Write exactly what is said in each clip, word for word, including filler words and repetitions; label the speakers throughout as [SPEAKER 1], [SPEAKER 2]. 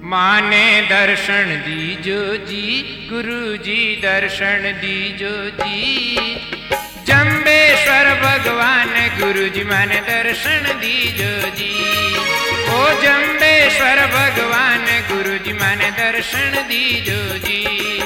[SPEAKER 1] माने दर्शन दीजो जी, गुरु जी दर्शन दीजो जी। जम्बेश्वर भगवान गुरु जी माने दर्शन दीजो जी। ओ जम्बेश्वर भगवान गुरु जी माने दर्शन दीजो जी।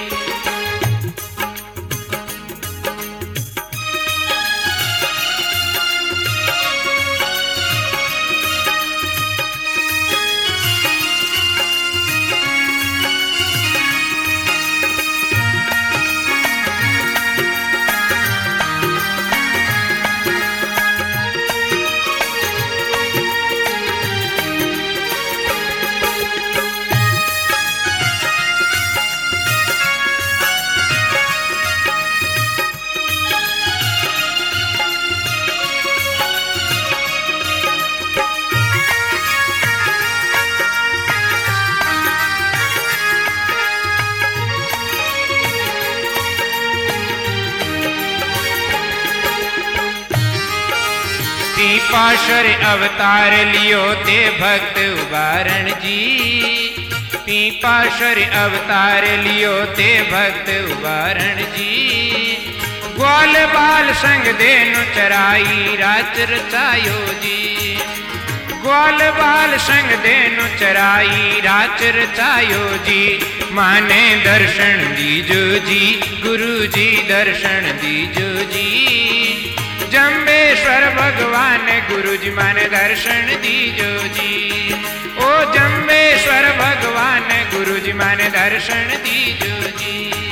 [SPEAKER 1] पीपाशर अवतार लियो ते भक्त उबारण जी। पीपाशर अवतार लियो ते भक्त उबारण जी। ग्वाल बाल संग देनु चराई राच रचायो जी। ग्वाल बाल संग देनु चराई राच रचायो जी। माने दर्शन दीजो जी, गुरु जी दर्शन दीजो जी। जम्बेश्वर भगवान गुरु जी माने दर्शन दीजो जी। ओ जम्बेश्वर भगवान गुरु जी माने दर्शन दीजो जी।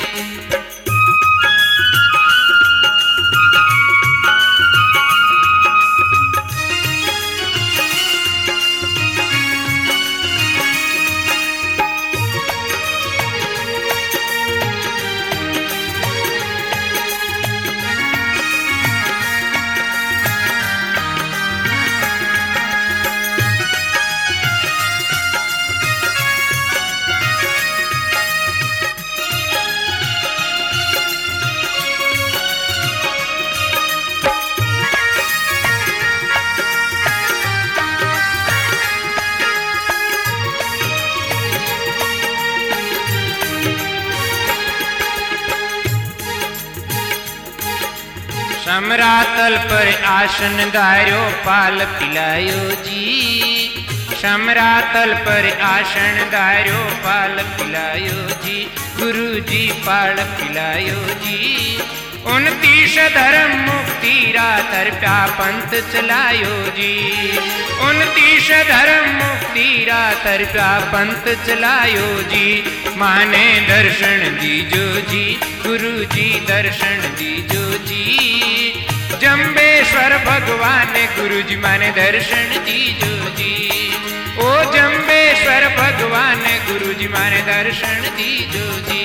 [SPEAKER 1] समरातल पर आसन धार्यो पाल पिलायो जी। समरातल पर आसन धार्यो पाल पिलायो जी। गुरु जी पाल पिलायो जी। उनतीस धर्म मुक्ति रातर प्या पंथ चलायो जी। उनतीस धर्म मुक्ति रातर प्या पंथ चलायो जी। माने दर्शन दीजो जी, गुरु जी दर्शन दीजो जी। जम्बेश्वर भगवान गुरु जी माने दर्शन दीजो जी। ओ जम्बेश्वर भगवान गुरु जी माने दर्शन दीजो जी।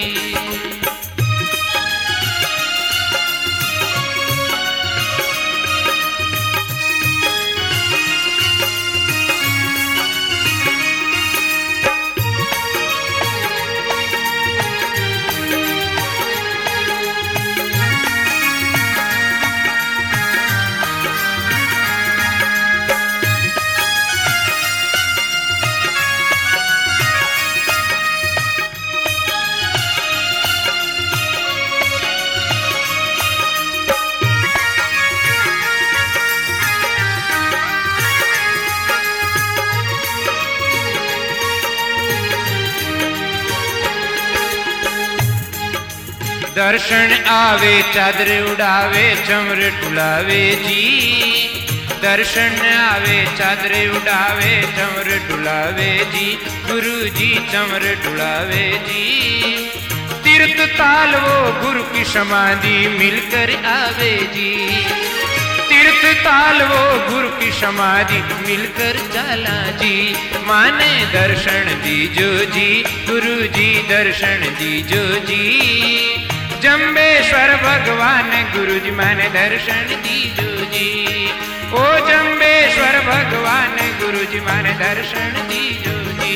[SPEAKER 1] दर्शन आवे चादर उड़ावे चमर टुलावे जी। दर्शन आवे चादर उड़ावे चमर टुलावे जी। गुरु जी चमर टुलावे जी। तीर्थ ताल वो गुरु की समाधि मिलकर आवे जी। तीर्थ ताल वो गुरु की समाधि मिलकर चला जी। माने दर्शन दीजो जी, गुरु जी दर्शन दीजो जी। जम्बेश्वर भगवान गुरु जी माने दर्शन दीजो जी। ओ जम्बेश्वर भगवान गुरु जी माने दर्शन दीजो जी।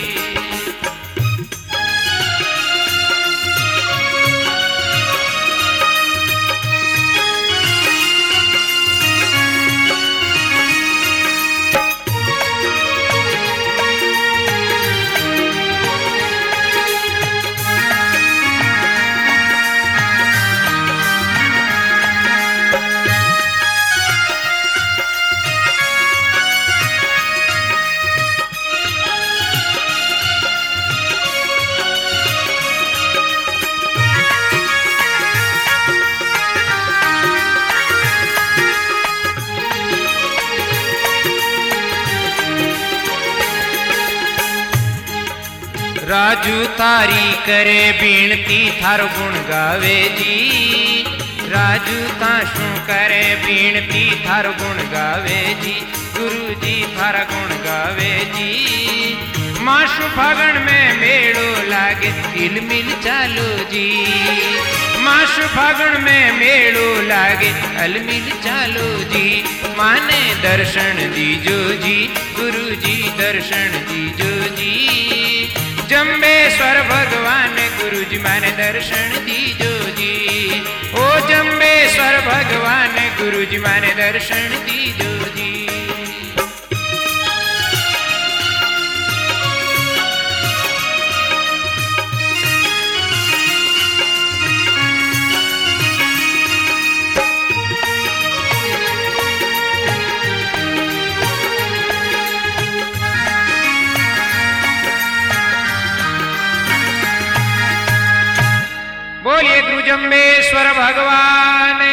[SPEAKER 1] राजू तारी करे बीनती थारो गुण गावे जी। राजू ताशू करे बीनती थारो गुण गावे जी। गुरु जी थारा गुण गावे जी। माशु फागण में मेड़ो लागे तिल मिल चालो जी। माशु फागण में मेड़ो लागे अल मिल चालो जी। माने दर्शन दीजो जी। गुरु जी दर्शन दीजो जी। जम्बेश्वर भगवान गुरु जी माने दर्शन दीजो जी। ओ जम्बेश्वर भगवान गुरु जी माने दर्शन दीजो जी। बोलिए गुरु जम्बेश्वर भगवान